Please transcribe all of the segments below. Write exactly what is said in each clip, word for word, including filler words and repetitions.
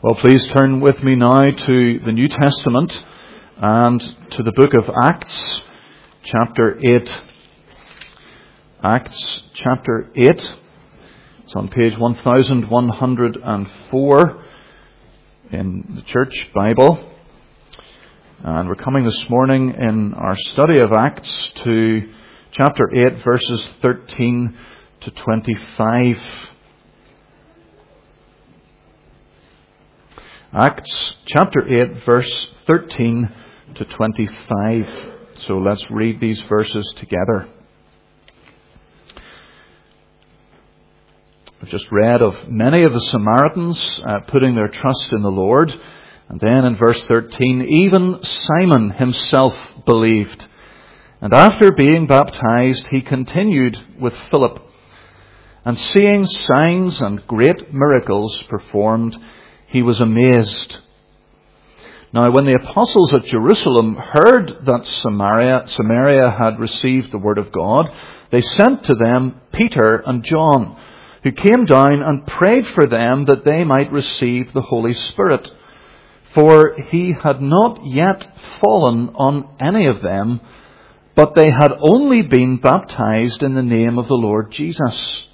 Well, please turn with me now to the New Testament and to the book of Acts, chapter eight. Acts, chapter eight. It's on page one thousand one hundred four in the Church Bible. And we're coming this morning in our study of Acts to chapter eight, verses thirteen to twenty-five. Acts chapter eight, verse thirteen to twenty-five. So let's read these verses together. I've just read of many of the Samaritans uh, putting their trust in the Lord. And then in verse thirteen, even Simon himself believed. And after being baptized, he continued with Philip. And seeing signs and great miracles performed, he was amazed. Now, when the apostles at Jerusalem heard that Samaria, Samaria had received the word of God, they sent to them Peter and John, who came down and prayed for them that they might receive the Holy Spirit. For he had not yet fallen on any of them, but they had only been baptized in the name of the Lord Jesus.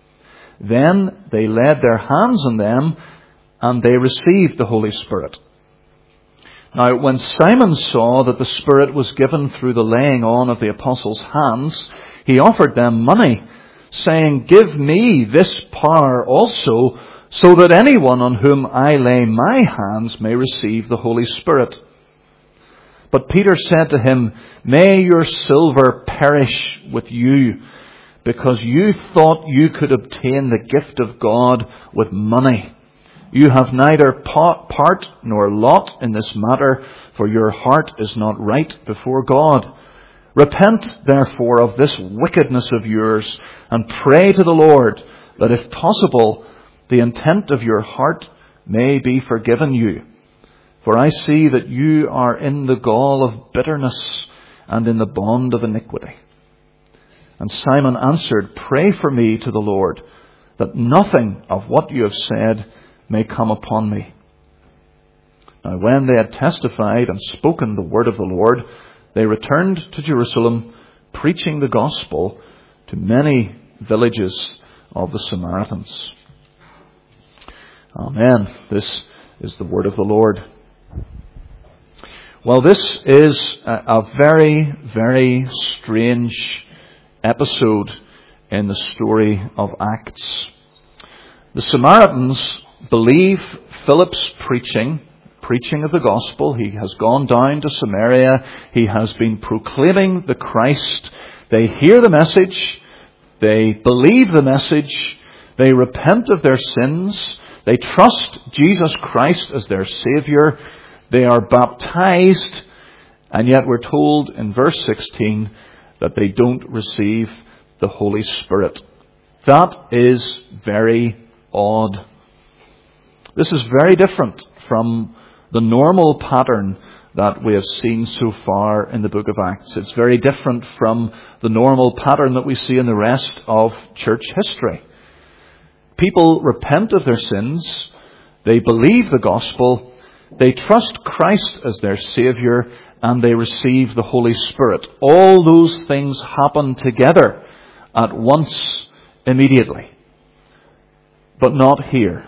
Then they laid their hands on them, and they received the Holy Spirit. Now, when Simon saw that the Spirit was given through the laying on of the apostles' hands, he offered them money, saying, "Give me this power also, so that anyone on whom I lay my hands may receive the Holy Spirit." But Peter said to him, "May your silver perish with you, because you thought you could obtain the gift of God with money. You have neither part nor lot in this matter, for your heart is not right before God. Repent, therefore, of this wickedness of yours, and pray to the Lord, that if possible, the intent of your heart may be forgiven you. For I see that you are in the gall of bitterness and in the bond of iniquity." And Simon answered, "Pray for me to the Lord, that nothing of what you have said may come upon me." Now when they had testified and spoken the word of the Lord, they returned to Jerusalem, preaching the gospel to many villages of the Samaritans. Amen. This is the word of the Lord. Well, this is a, a very, very strange episode in the story of Acts. The Samaritans believe Philip's preaching, preaching of the gospel. He has gone down to Samaria. He has been proclaiming the Christ. They hear the message. They believe the message. They repent of their sins. They trust Jesus Christ as their Savior. They are baptized. And yet we're told in verse sixteen that they don't receive the Holy Spirit. That is very odd. This is very different from the normal pattern that we have seen so far in the book of Acts. It's very different from the normal pattern that we see in the rest of church history. People repent of their sins, they believe the gospel, they trust Christ as their Savior, and they receive the Holy Spirit. All those things happen together at once, immediately. But not here.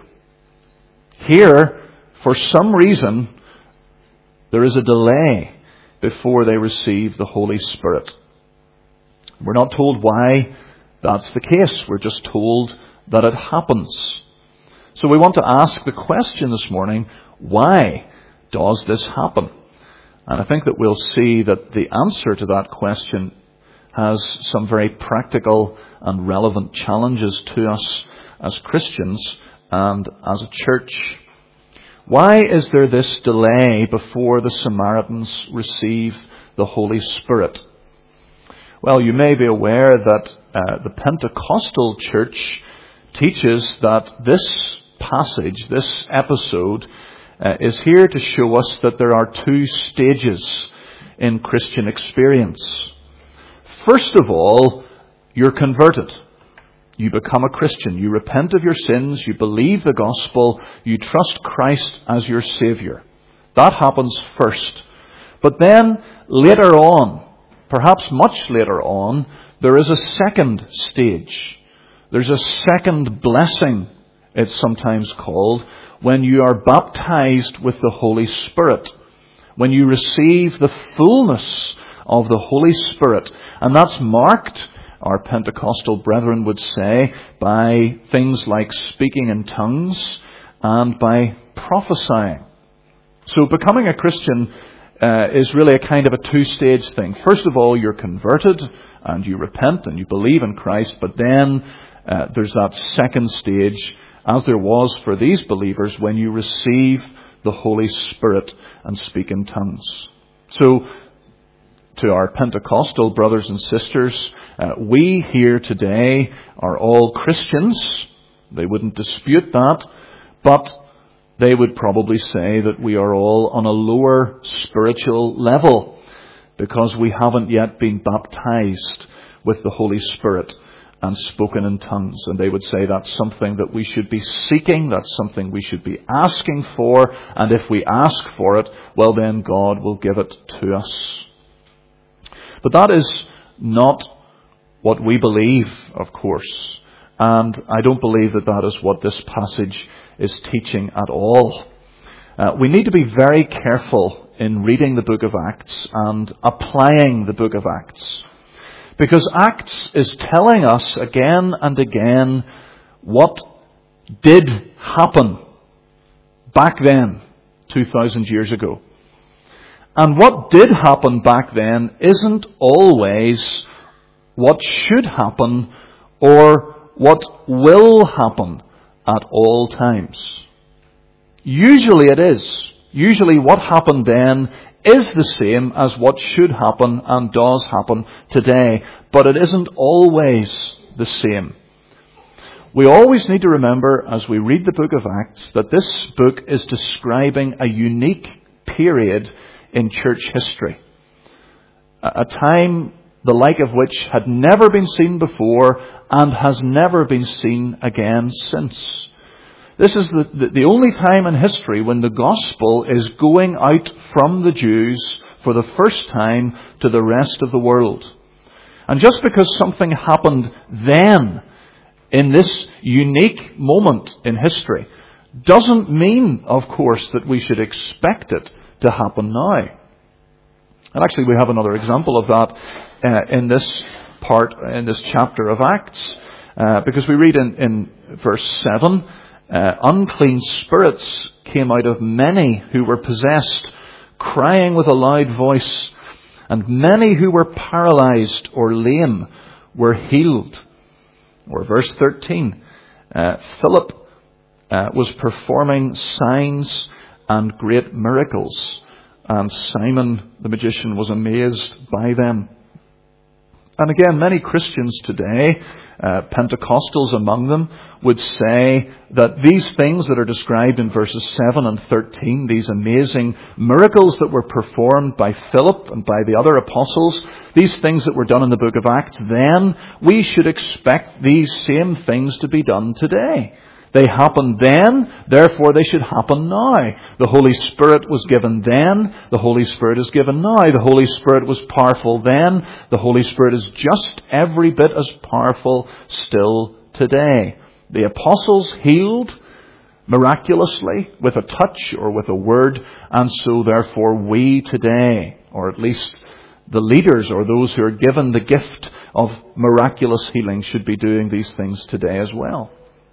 Here, for some reason, there is a delay before they receive the Holy Spirit. We're not told why that's the case. We're just told that it happens. So we want to ask the question this morning, why does this happen? And I think that we'll see that the answer to that question has some very practical and relevant challenges to us as Christians and as a church. Why is there this delay before the Samaritans receive the Holy Spirit? Well, you may be aware that uh, the Pentecostal church teaches that this passage, this episode, uh, is here to show us that there are two stages in Christian experience. First of all, you're converted. You become a Christian. You repent of your sins. You believe the gospel. You trust Christ as your Saviour. That happens first. But then, later on, perhaps much later on, there is a second stage. There's a second blessing, it's sometimes called, when you are baptized with the Holy Spirit. When you receive the fullness of the Holy Spirit. And that's marked, our Pentecostal brethren would say, by things like speaking in tongues and by prophesying. So becoming a Christian uh, is really a kind of a two-stage thing. First of all, you're converted and you repent and you believe in Christ, but then uh, there's that second stage, as there was for these believers, when you receive the Holy Spirit and speak in tongues. So, to our Pentecostal brothers and sisters, uh, we here today are all Christians. They wouldn't dispute that, but they would probably say that we are all on a lower spiritual level because we haven't yet been baptized with the Holy Spirit and spoken in tongues. And they would say that's something that we should be seeking, that's something we should be asking for, and if we ask for it, well then God will give it to us. But that is not what we believe, of course. And I don't believe that that is what this passage is teaching at all. Uh, we need to be very careful in reading the book of Acts and applying the book of Acts. Because Acts is telling us again and again what did happen back then, two thousand years ago. And what did happen back then isn't always what should happen or what will happen at all times. Usually it is. Usually what happened then is the same as what should happen and does happen today. But it isn't always the same. We always need to remember as we read the book of Acts that this book is describing a unique period in church history. A time the like of which had never been seen before and has never been seen again since. This is the, the, the only time in history when the gospel is going out from the Jews for the first time to the rest of the world. And just because something happened then, in this unique moment in history, doesn't mean, of course, that we should expect it to happen now. And actually we have another example of that uh, in this part, in this chapter of Acts. Uh, because we read in, in verse seven, uh, unclean spirits came out of many who were possessed, crying with a loud voice, and many who were paralyzed or lame were healed. Or verse thirteen, uh, Philip uh, was performing signs and great miracles, and Simon the magician was amazed by them. And again, many Christians today, uh, Pentecostals among them, would say that these things that are described in verses seven and thirteen, these amazing miracles that were performed by Philip and by the other apostles, these things that were done in the book of Acts then, we should expect these same things to be done today. They happened then, therefore they should happen now. The Holy Spirit was given then, the Holy Spirit is given now. The Holy Spirit was powerful then, the Holy Spirit is just every bit as powerful still today. The apostles healed miraculously with a touch or with a word, and so therefore we today, or at least the leaders or those who are given the gift of miraculous healing, should be doing these things today as well.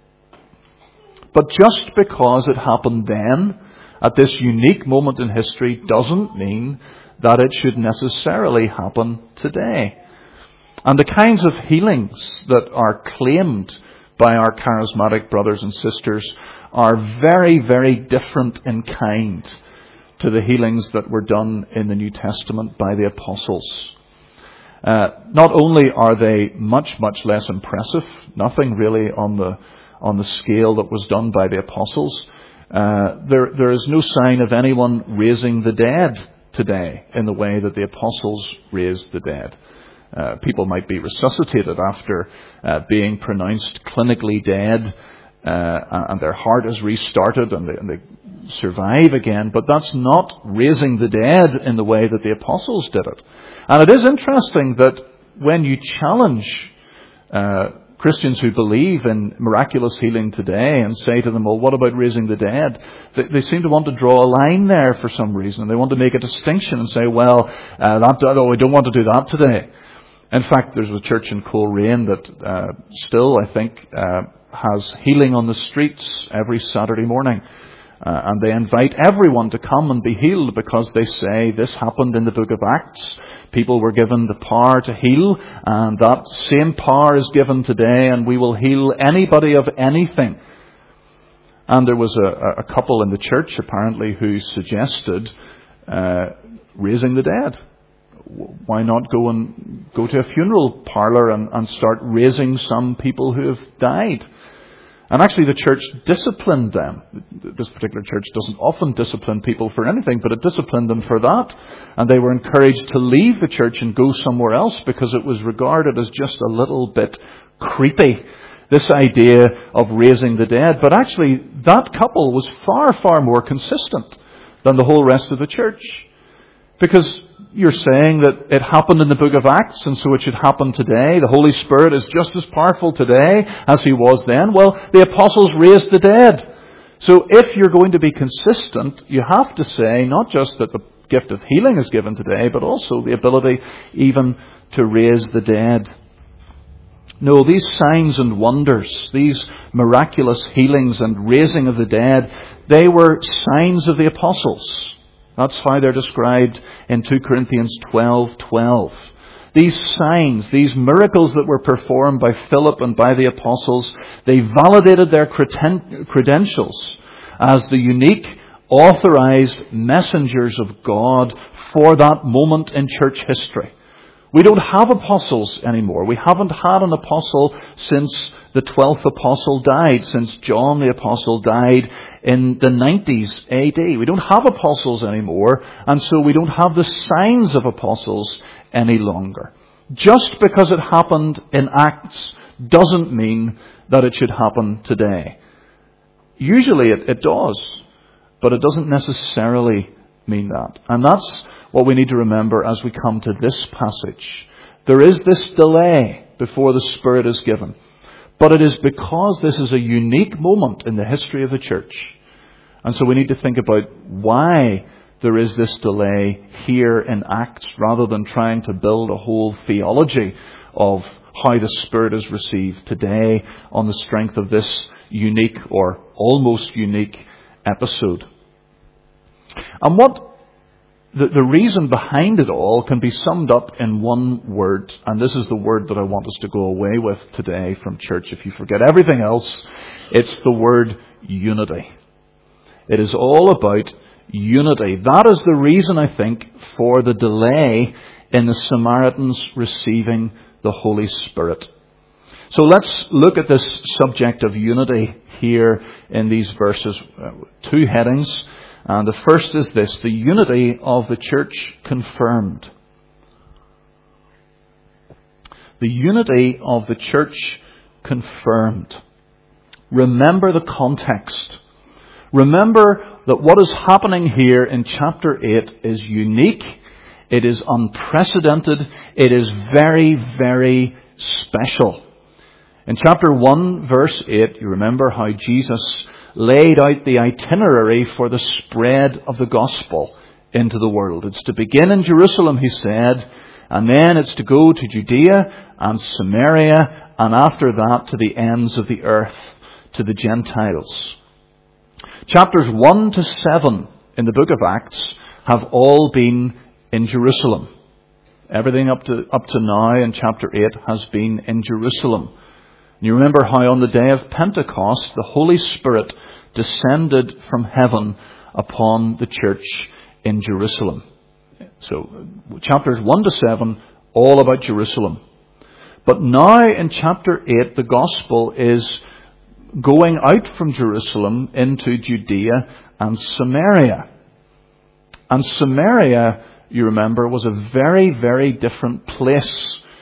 But just because it happened then, at this unique moment in history, doesn't mean that it should necessarily happen today. And the kinds of healings that are claimed by our charismatic brothers and sisters are very, very different in kind to the healings that were done in the New Testament by the apostles. Uh, not only are they much, much less impressive, nothing really on the on the scale that was done by the apostles. Uh, there, there is no sign of anyone raising the dead today in the way that the apostles raised the dead. Uh, people might be resuscitated after uh, being pronounced clinically dead, uh, and their heart is restarted and they, and they survive again. But that's not raising the dead in the way that the apostles did it. And it is interesting that when you challenge uh, Christians who believe in miraculous healing today and say to them, well, what about raising the dead? They, they seem to want to draw a line there for some reason. They want to make a distinction and say, well, uh, that, oh, we don't want to do that today. In fact, there's a church in Coleraine that uh, still, I think, uh, has healing on the streets every Saturday morning. Uh, and they invite everyone to come and be healed because they say this happened in the book of Acts. People were given the power to heal, and that same power is given today, and we will heal anybody of anything. And there was a, a couple in the church, apparently, who suggested uh, raising the dead. Why not go and go to a funeral parlour and, and start raising some people who have died? And actually the church disciplined them. This particular church doesn't often discipline people for anything, but it disciplined them for that. And they were encouraged to leave the church and go somewhere else because it was regarded as just a little bit creepy, this idea of raising the dead. But actually that couple was far, far more consistent than the whole rest of the church. Because you're saying that it happened in the book of Acts, and so it should happen today. The Holy Spirit is just as powerful today as he was then. Well, the apostles raised the dead. So if you're going to be consistent, you have to say not just that the gift of healing is given today, but also the ability even to raise the dead. No, these signs and wonders, these miraculous healings and raising of the dead, they were signs of the apostles. That's how they're described in two Corinthians twelve twelve. These signs, these miracles that were performed by Philip and by the apostles, they validated their creden- credentials as the unique, authorized messengers of God for that moment in church history. We don't have apostles anymore. We haven't had an apostle since the twelfth apostle died, since John the apostle died in the nineties A D. We don't have apostles anymore, and so we don't have the signs of apostles any longer. Just because it happened in Acts doesn't mean that it should happen today. Usually it, it does, but it doesn't necessarily mean that. And that's what we need to remember as we come to this passage. There is this delay before the Spirit is given. But it is because this is a unique moment in the history of the church. And so we need to think about why there is this delay here in Acts, rather than trying to build a whole theology of how the Spirit is received today on the strength of this unique or almost unique episode. And what The, the reason behind it all can be summed up in one word, and this is the word that I want us to go away with today from church. If you forget everything else, it's the word unity. It is all about unity. That is the reason, I think, for the delay in the Samaritans receiving the Holy Spirit. So let's look at this subject of unity here in these verses. Two headings. And the first is this: the unity of the church confirmed. The unity of the church confirmed. Remember the context. Remember that what is happening here in chapter eight is unique. It is unprecedented. It is very, very special. In chapter one, verse eight, you remember how Jesus laid out the itinerary for the spread of the gospel into the world. It's to begin in Jerusalem, he said, and then it's to go to Judea and Samaria, and after that to the ends of the earth, to the Gentiles. Chapters one to seven in the book of Acts have all been in Jerusalem. Everything up to up to now in chapter eight has been in Jerusalem. You remember how on the day of Pentecost, the Holy Spirit descended from heaven upon the church in Jerusalem. So, chapters one to seven, all about Jerusalem. But now in chapter eight, the gospel is going out from Jerusalem into Judea and Samaria. And Samaria, you remember, was a very, very different place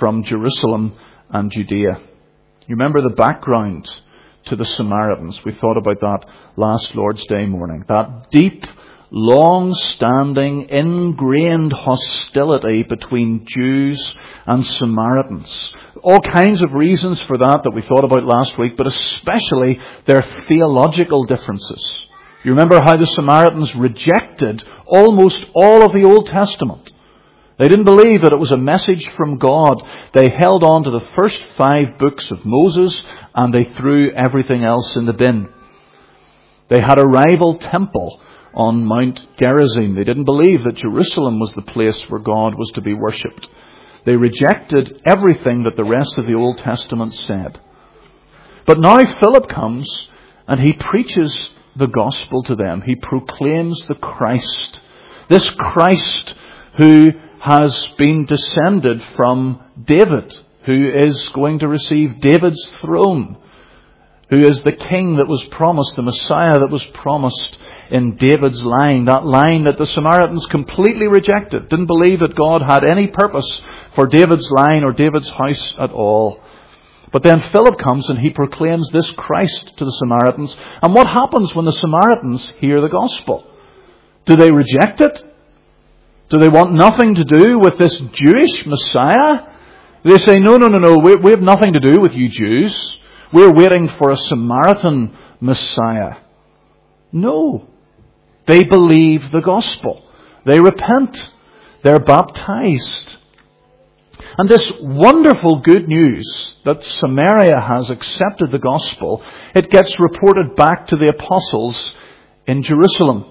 from Jerusalem and Judea. You remember the background to the Samaritans. We thought about that last Lord's Day morning. That deep, long-standing, ingrained hostility between Jews and Samaritans. All kinds of reasons for that that we thought about last week, but especially their theological differences. You remember how the Samaritans rejected almost all of the Old Testament. They didn't believe that it was a message from God. They held on to the first five books of Moses and they threw everything else in the bin. They had a rival temple on Mount Gerizim. They didn't believe that Jerusalem was the place where God was to be worshipped. They rejected everything that the rest of the Old Testament said. But now Philip comes and he preaches the gospel to them. He proclaims the Christ. This Christ who has been descended from David, who is going to receive David's throne, who is the king that was promised, the Messiah that was promised in David's line, that line that the Samaritans completely rejected, didn't believe that God had any purpose for David's line or David's house at all. But then Philip comes and he proclaims this Christ to the Samaritans. And what happens when the Samaritans hear the gospel? Do they reject it? Do they want nothing to do with this Jewish Messiah? They say, no, no, no, no, we, we have nothing to do with you Jews. We're waiting for a Samaritan Messiah. No. They believe the gospel. They repent. They're baptized. And this wonderful good news that Samaria has accepted the gospel, it gets reported back to the apostles in Jerusalem.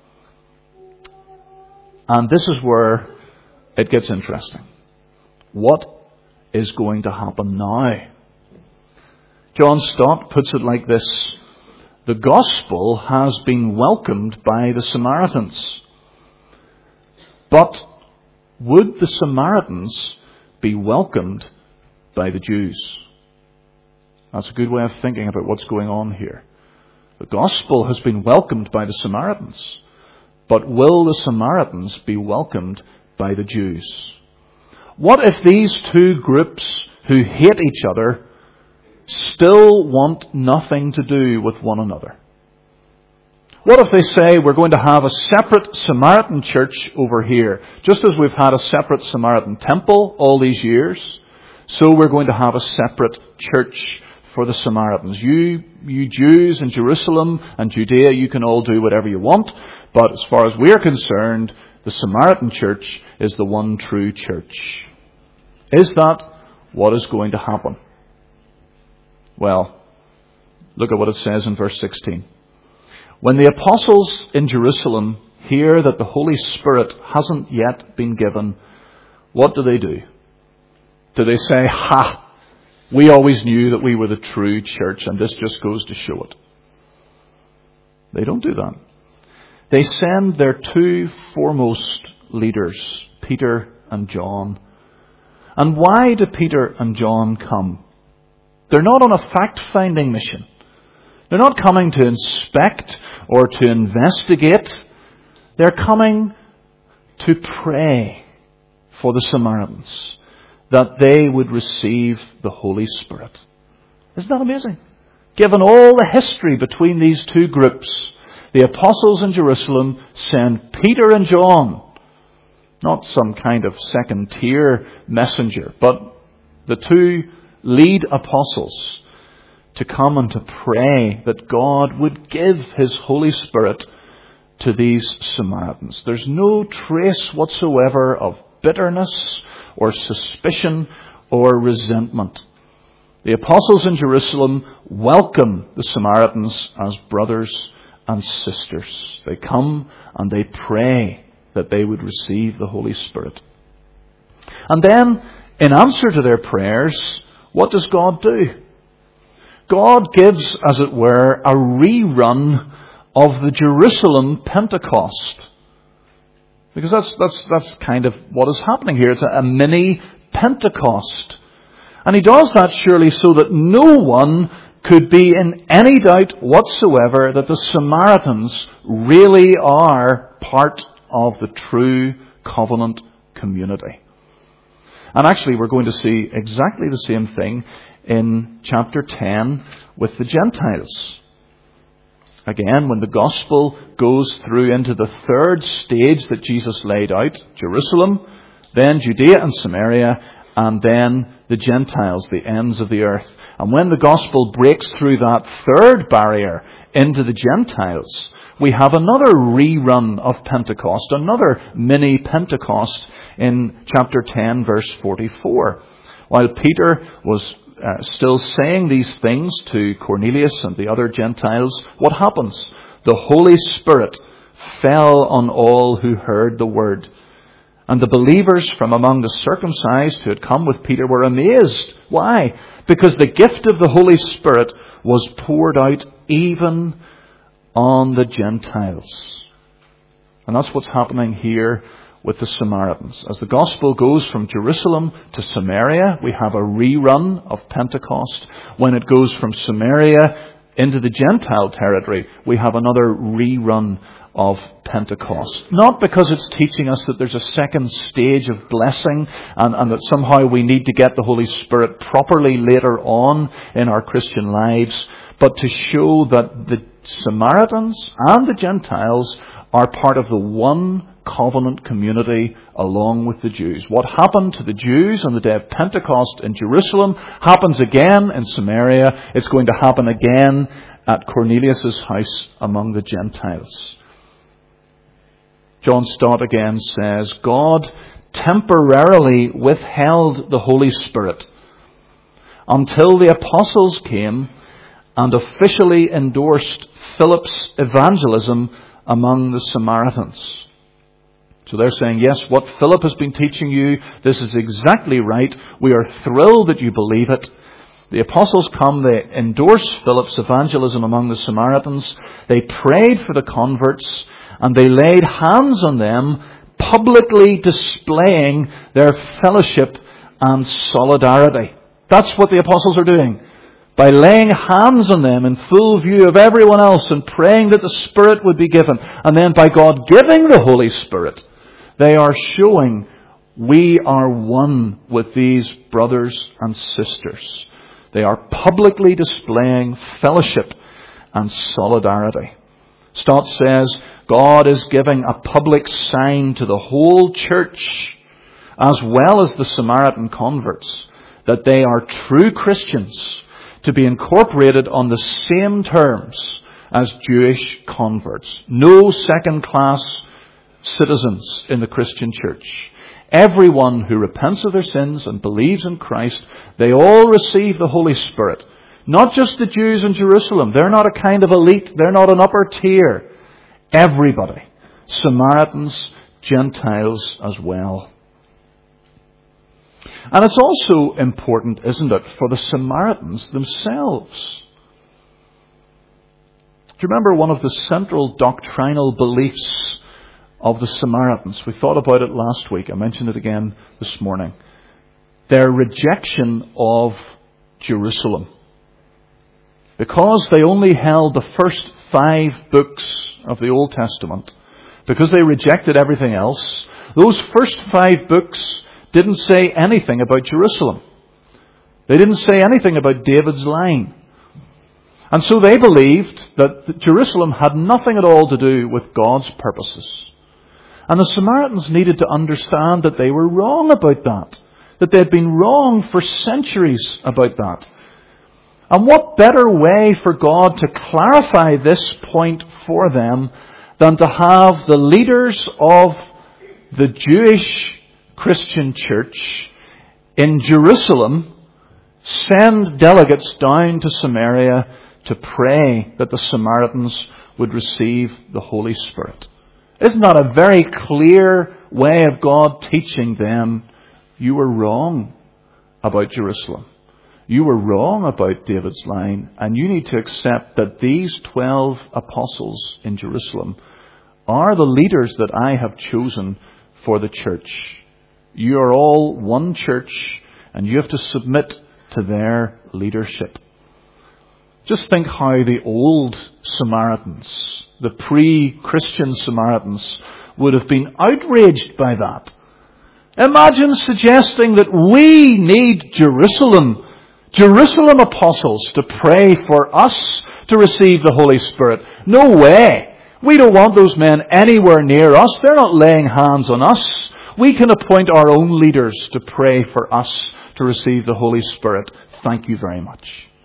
And this is where it gets interesting. What is going to happen now? John Stott puts it like this. The gospel has been welcomed by the Samaritans. But would the Samaritans be welcomed by the Jews? That's a good way of thinking about what's going on here. The gospel has been welcomed by the Samaritans. But will the Samaritans be welcomed by the Jews? What if these two groups who hate each other still want nothing to do with one another? What if they say we're going to have a separate Samaritan church over here, just as we've had a separate Samaritan temple all these years, so we're going to have a separate church for the Samaritans. You, you Jews in Jerusalem and Judea, you can all do whatever you want, but as far as we're concerned, the Samaritan church is the one true church. Is that what is going to happen? Well, look at what it says in verse sixteen. When the apostles in Jerusalem hear that the Holy Spirit hasn't yet been given, what do they do? Do they say, ha, we always knew that we were the true church and this just goes to show it? They don't do that. They send their two foremost leaders, Peter and John. And why do Peter and John come? They're not on a fact-finding mission. They're not coming to inspect or to investigate. They're coming to pray for the Samaritans, that they would receive the Holy Spirit. Isn't that amazing? Given all the history between these two groups, the apostles in Jerusalem send Peter and John, not some kind of second-tier messenger, but the two lead apostles, to come and to pray that God would give His Holy Spirit to these Samaritans. There's no trace whatsoever of bitterness or suspicion or resentment. The apostles in Jerusalem welcome the Samaritans as brothers and sisters. They come and they pray that they would receive the Holy Spirit. And then, in answer to their prayers, what does God do? God gives, as it were, a rerun of the Jerusalem Pentecost. Because that's that's that's kind of what is happening here. It's a, a mini Pentecost. And He does that surely so that no one could be in any doubt whatsoever that the Samaritans really are part of the true covenant community. And actually, we're going to see exactly the same thing in chapter ten with the Gentiles. Again, when the gospel goes through into the third stage that Jesus laid out, Jerusalem, then Judea and Samaria, and then the Gentiles, the ends of the earth. And when the gospel breaks through that third barrier into the Gentiles, we have another rerun of Pentecost, another mini Pentecost in chapter ten, verse forty-four. While Peter was uh, still saying these things to Cornelius and the other Gentiles, what happens? The Holy Spirit fell on all who heard the word. And the believers from among the circumcised who had come with Peter were amazed. Why? Because the gift of the Holy Spirit was poured out even on the Gentiles. And that's what's happening here with the Samaritans. As the gospel goes from Jerusalem to Samaria, we have a rerun of Pentecost. When it goes from Samaria into the Gentile territory, we have another rerun of Pentecost. Not because it's teaching us that there's a second stage of blessing and, and that somehow we need to get the Holy Spirit properly later on in our Christian lives, but to show that the Samaritans and the Gentiles are part of the one covenant community along with the Jews. What happened to the Jews on the day of Pentecost in Jerusalem happens again in Samaria. It's going to happen again at Cornelius' house among the Gentiles. John Stott again says, God temporarily withheld the Holy Spirit until the apostles came and officially endorsed Philip's evangelism among the Samaritans. So they're saying, yes, what Philip has been teaching you, this is exactly right. We are thrilled that you believe it. The apostles come, they endorse Philip's evangelism among the Samaritans. They prayed for the converts, and they laid hands on them, publicly displaying their fellowship and solidarity. That's what the apostles are doing. By laying hands on them in full view of everyone else and praying that the Spirit would be given. And then by God giving the Holy Spirit, they are showing we are one with these brothers and sisters. They are publicly displaying fellowship and solidarity. Stott says, God is giving a public sign to the whole church, as well as the Samaritan converts, that they are true Christians, to be incorporated on the same terms as Jewish converts. No second-class citizens in the Christian church. Everyone who repents of their sins and believes in Christ, they all receive the Holy Spirit. Not just the Jews in Jerusalem. They're not a kind of elite. They're not an upper tier. Everybody. Samaritans, Gentiles as well. And it's also important, isn't it, for the Samaritans themselves. Do you remember one of the central doctrinal beliefs of the Samaritans? We thought about it last week. I mentioned it again this morning. Their rejection of Jerusalem. Because they only held the first five books of the Old Testament, because they rejected everything else, those first five books didn't say anything about Jerusalem. They didn't say anything about David's line. And so they believed that Jerusalem had nothing at all to do with God's purposes. And the Samaritans needed to understand that they were wrong about that. That they had been wrong for centuries about that. And what better way for God to clarify this point for them than to have the leaders of the Jewish Christian church in Jerusalem send delegates down to Samaria to pray that the Samaritans would receive the Holy Spirit. Isn't that a very clear way of God teaching them, you were wrong about Jerusalem. You were wrong about David's line, and you need to accept that these twelve apostles in Jerusalem are the leaders that I have chosen for the church. You are all one church, and you have to submit to their leadership. Just think how the old Samaritans, the pre-Christian Samaritans, would have been outraged by that. Imagine suggesting that we need Jerusalem, Jerusalem apostles to pray for us to receive the Holy Spirit. No way. We don't want those men anywhere near us. They're not laying hands on us. We can appoint our own leaders to pray for us to receive the Holy Spirit. Thank you very much.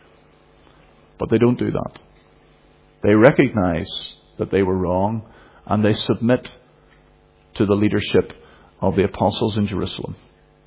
But they don't do that. They recognize that they were wrong, and they submit to the leadership of the apostles in Jerusalem.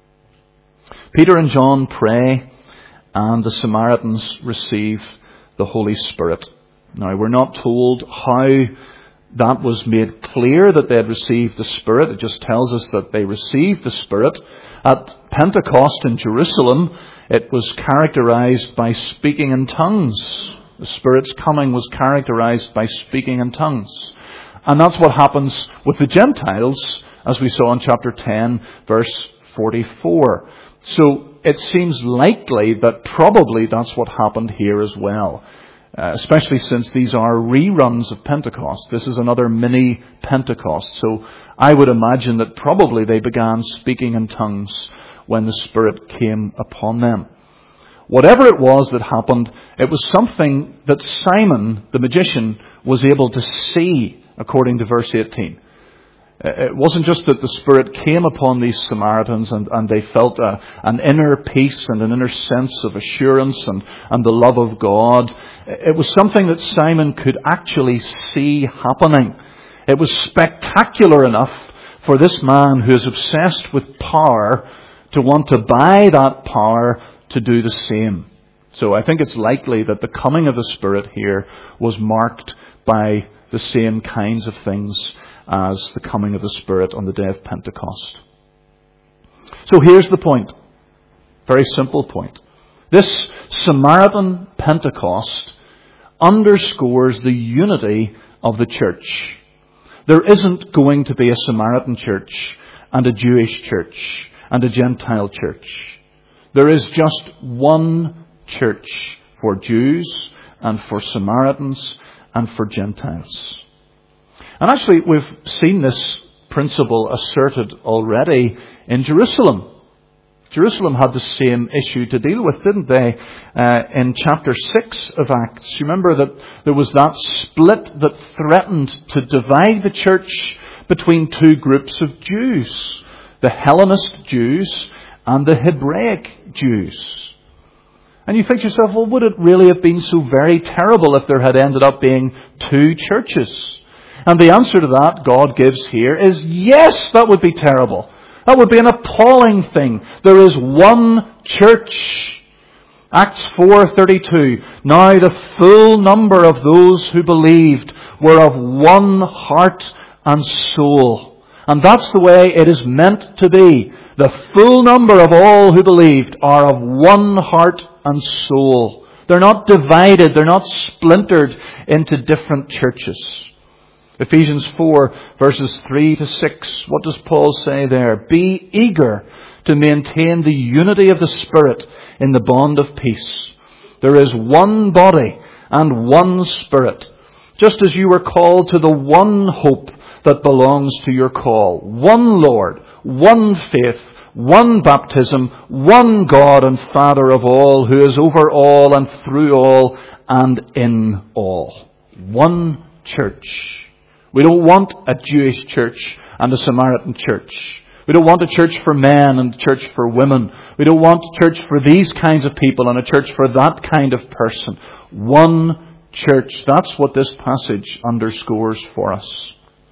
Peter and John pray, and the Samaritans receive the Holy Spirit. Now, we're not told how that was made clear that they had received the Spirit. It just tells us that they received the Spirit. At Pentecost in Jerusalem, it was characterized by speaking in tongues. The Spirit's coming was characterized by speaking in tongues. And that's what happens with the Gentiles, as we saw in chapter ten, verse forty-four. So it seems likely that probably that's what happened here as well. Uh, especially since these are reruns of Pentecost. This is another mini Pentecost. So I would imagine that probably they began speaking in tongues when the Spirit came upon them. Whatever it was that happened, it was something that Simon, the magician, was able to see, according to verse eighteen. It wasn't just that the Spirit came upon these Samaritans and, and they felt a, an inner peace and an inner sense of assurance and, and the love of God. It was something that Simon could actually see happening. It was spectacular enough for this man who is obsessed with power to want to buy that power to do the same. So I think it's likely that the coming of the Spirit here was marked by the same kinds of things as the coming of the Spirit on the day of Pentecost. So here's the point. Very simple point. This Samaritan Pentecost underscores the unity of the church. There isn't going to be a Samaritan church and a Jewish church and a Gentile church. There is just one church for Jews and for Samaritans and for Gentiles. And actually, we've seen this principle asserted already in Jerusalem. Jerusalem had the same issue to deal with, didn't they? Uh, in chapter six of Acts, you remember that there was that split that threatened to divide the church between two groups of Jews. The Hellenist Jews and the Hebraic Jews. And you think to yourself, well, would it really have been so very terrible if there had ended up being two churches? And the answer to that God gives here is yes, that would be terrible. That would be an appalling thing. There is one church. Acts four thirty-two. Now the full number of those who believed were of one heart and soul. And that's the way it is meant to be. The full number of all who believed are of one heart and soul. They're not divided. They're not splintered into different churches. Ephesians four verses three to six. What does Paul say there? Be eager to maintain the unity of the Spirit in the bond of peace. There is one body and one Spirit, just as you were called to the one hope that belongs to your call. One Lord, one faith, one baptism, one God and Father of all, who is over all and through all and in all. One church. We don't want a Jewish church and a Samaritan church. We don't want a church for men and a church for women. We don't want a church for these kinds of people and a church for that kind of person. One church. That's what this passage underscores for us.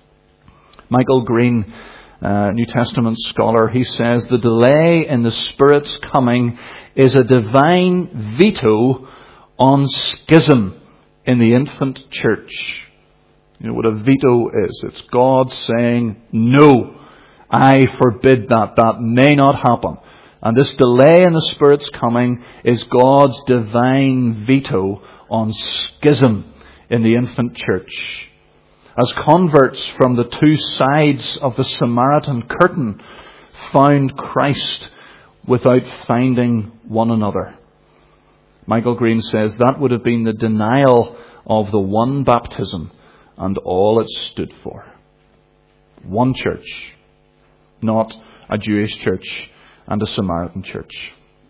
Michael Green, uh, New Testament scholar, he says the delay in the Spirit's coming is a divine veto on schism in the infant church. You know what a veto is? It's God saying, no, I forbid that. That may not happen. And this delay in the Spirit's coming is God's divine veto on schism in the infant church. As converts from the two sides of the Samaritan curtain found Christ without finding one another. Michael Green says that would have been the denial of the one baptism and all it stood for. One church, not a Jewish church and a Samaritan church.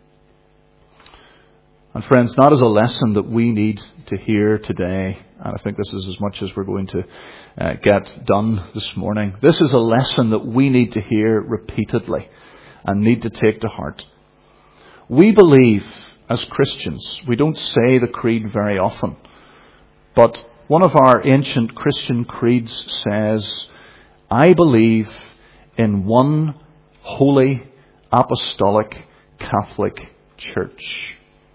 And friends, that is a lesson that we need to hear today. And I think this is as much as we're going to uh, get done this morning. This is a lesson that we need to hear repeatedly and need to take to heart. We believe as Christians, we don't say the creed very often, but one of our ancient Christian creeds says, I believe in one holy, apostolic, Catholic church.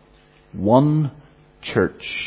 One church.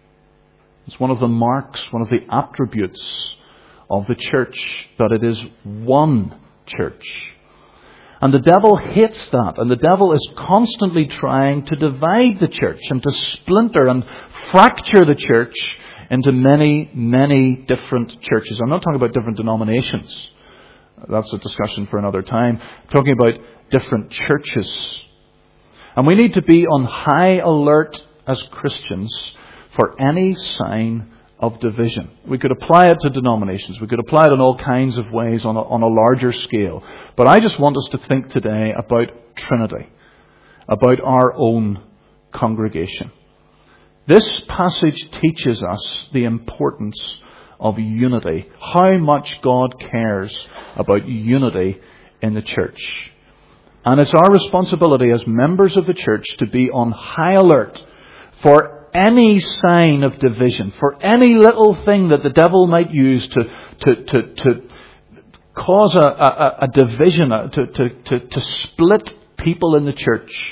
It's one of the marks, one of the attributes of the church, that it is one church. And the devil hates that, and the devil is constantly trying to divide the church and to splinter and fracture the church into many, many different churches. I'm not talking about different denominations. That's a discussion for another time. I'm talking about different churches. And we need to be on high alert as Christians for any sign of division. We could apply it to denominations. We could apply it in all kinds of ways on a, on a larger scale. But I just want us to think today about Trinity, about our own congregation. This passage teaches us the importance of unity, how much God cares about unity in the church. And it's our responsibility as members of the church to be on high alert for any sign of division, for any little thing that the devil might use to to to, to cause a, a, a division, to, to, to, to split people in the church.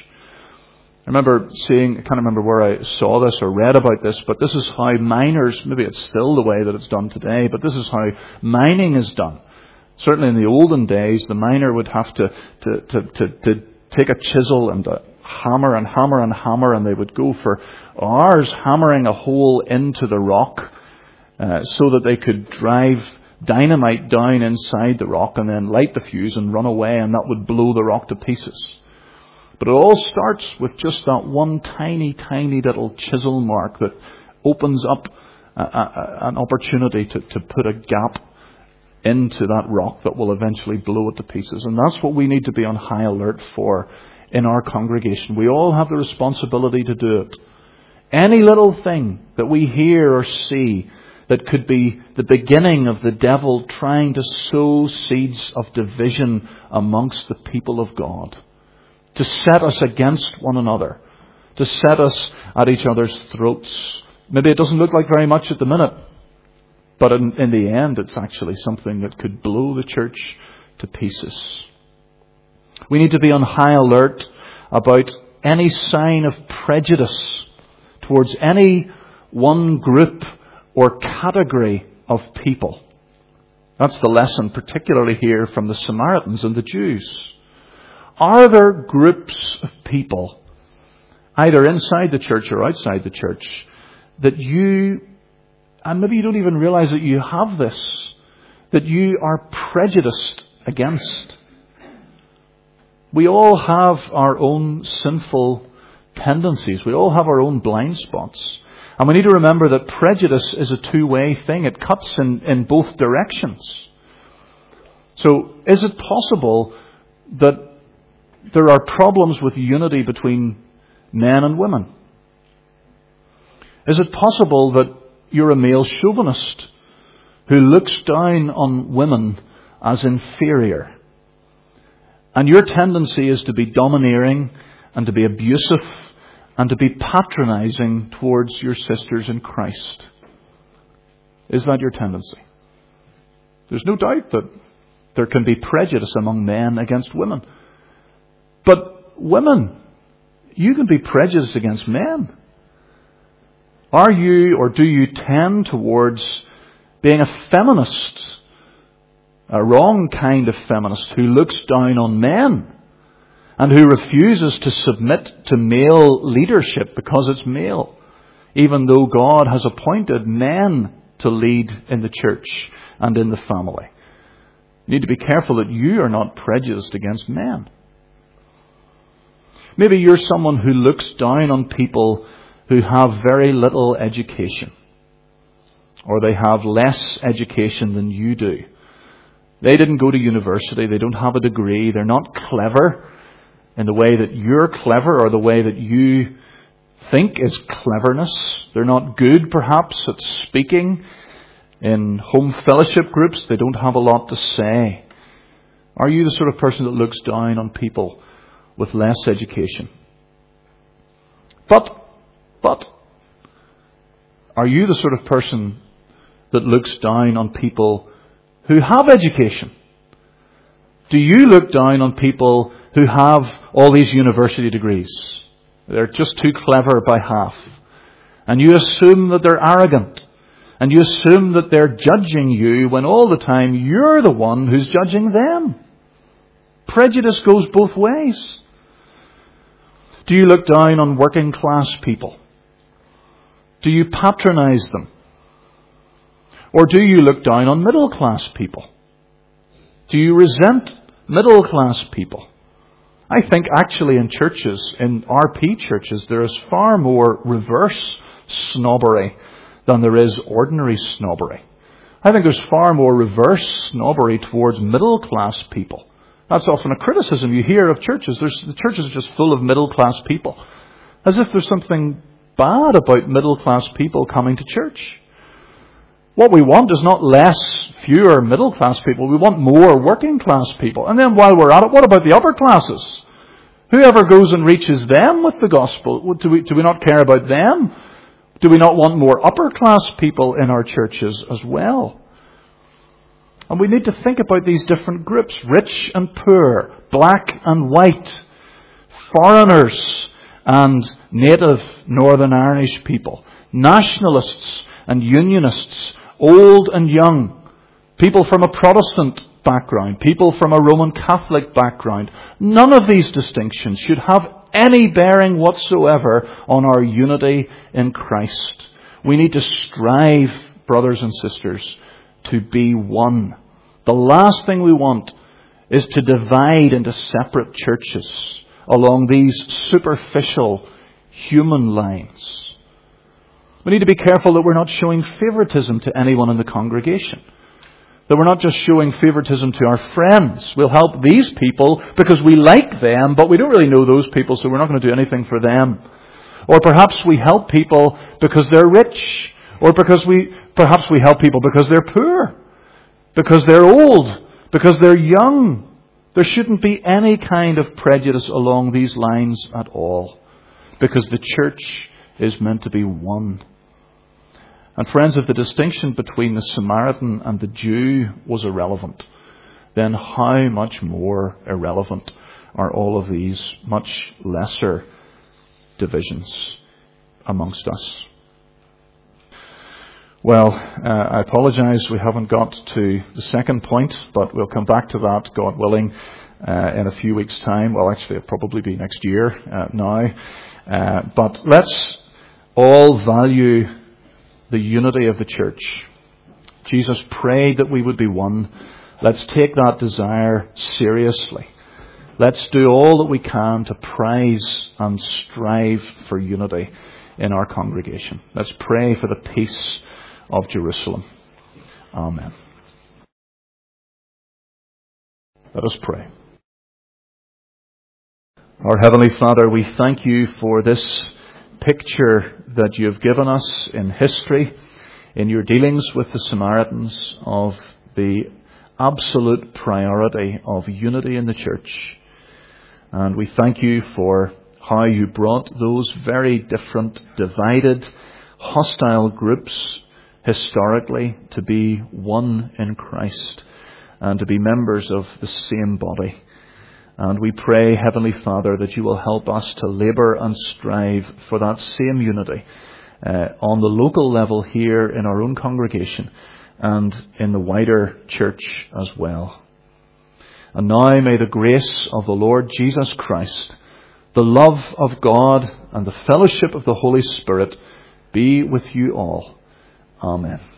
I remember seeing, I can't remember where I saw this or read about this, but this is how miners, maybe it's still the way that it's done today, but this is how mining is done. Certainly in the olden days, the miner would have to to, to, to, to take a chisel and a hammer and hammer and hammer, and they would go for hours hammering a hole into the rock uh, so that they could drive dynamite down inside the rock and then light the fuse and run away, and that would blow the rock to pieces. But it all starts with just that one tiny, tiny little chisel mark that opens up a, a, an opportunity to, to put a gap into that rock that will eventually blow it to pieces. And that's what we need to be on high alert for in our congregation. We all have the responsibility to do it. Any little thing that we hear or see that could be the beginning of the devil trying to sow seeds of division amongst the people of God, to set us against one another, to set us at each other's throats. Maybe it doesn't look like very much at the minute, but in, in the end, it's actually something that could blow the church to pieces. We need to be on high alert about any sign of prejudice towards any one group or category of people. That's the lesson, particularly here from the Samaritans and the Jews. Are there groups of people, either inside the church or outside the church, that you, and maybe you don't even realize that you have this, that you are prejudiced against? We all have our own sinful tendencies. We all have our own blind spots. And we need to remember that prejudice is a two-way thing. It cuts in, in both directions. So is it possible that there are problems with unity between men and women? Is it possible that you're a male chauvinist who looks down on women as inferior? And your tendency is to be domineering and to be abusive and to be patronizing towards your sisters in Christ. Is that your tendency? There's no doubt that there can be prejudice among men against women. But women, you can be prejudiced against men. Are you, or do you tend towards being a feminist? A wrong kind of feminist who looks down on men and who refuses to submit to male leadership because it's male, even though God has appointed men to lead in the church and in the family. You need to be careful that you are not prejudiced against men. Maybe you're someone who looks down on people who have very little education, or they have less education than you do. They didn't go to university. They don't have a degree. They're not clever in the way that you're clever or the way that you think is cleverness. They're not good, perhaps, at speaking in home fellowship groups. They don't have a lot to say. Are you the sort of person that looks down on people with less education? But, but, are you the sort of person that looks down on people who have education? Do you look down on people who have all these university degrees? They're just too clever by half. And you assume that they're arrogant. And you assume that they're judging you when all the time you're the one who's judging them. Prejudice goes both ways. Do you look down on working class people? Do you patronize them? Or do you look down on middle class people? Do you resent middle class people? I think actually in churches, in R P churches, there is far more reverse snobbery than there is ordinary snobbery. I think there's far more reverse snobbery towards middle class people. That's often a criticism you hear of churches. There's, the churches are just full of middle class people. As if there's something bad about middle class people coming to church. What we want is not less, fewer middle class people. We want more working class people. And then while we're at it, what about the upper classes? Whoever goes and reaches them with the gospel, do we, do we not care about them? Do we not want more upper class people in our churches as well? And we need to think about these different groups, rich and poor, black and white, foreigners and native Northern Irish people, nationalists and unionists, old and young, people from a Protestant background, people from a Roman Catholic background. None of these distinctions should have any bearing whatsoever on our unity in Christ. We need to strive, brothers and sisters, to be one. The last thing we want is to divide into separate churches along these superficial human lines. We need to be careful that we're not showing favoritism to anyone in the congregation. That we're not just showing favoritism to our friends. We'll help these people because we like them, but we don't really know those people, so we're not going to do anything for them. Or perhaps we help people because they're rich. Or because we, perhaps we help people because they're poor. Because they're old. Because they're young. There shouldn't be any kind of prejudice along these lines at all. Because the church is meant to be one. And friends, if the distinction between the Samaritan and the Jew was irrelevant, then how much more irrelevant are all of these much lesser divisions amongst us? Well, uh, I apologize we haven't got to the second point, but we'll come back to that, God willing, uh, in a few weeks' time. Well, actually, it'll probably be next year uh, now. Uh, but let's all value the unity of the church. Jesus prayed that we would be one. Let's take that desire seriously. Let's do all that we can to prize and strive for unity in our congregation. Let's pray for the peace of Jerusalem. Amen. Let us pray. Our Heavenly Father, we thank you for this picture that you have given us in history, in your dealings with the Samaritans, of the absolute priority of unity in the church. And we thank you for how you brought those very different, divided, hostile groups historically to be one in Christ and to be members of the same body. And we pray, Heavenly Father, that you will help us to labour and strive for that same unity uh, on the local level here in our own congregation and in the wider church as well. And now may the grace of the Lord Jesus Christ, the love of God and the fellowship of the Holy Spirit be with you all. Amen.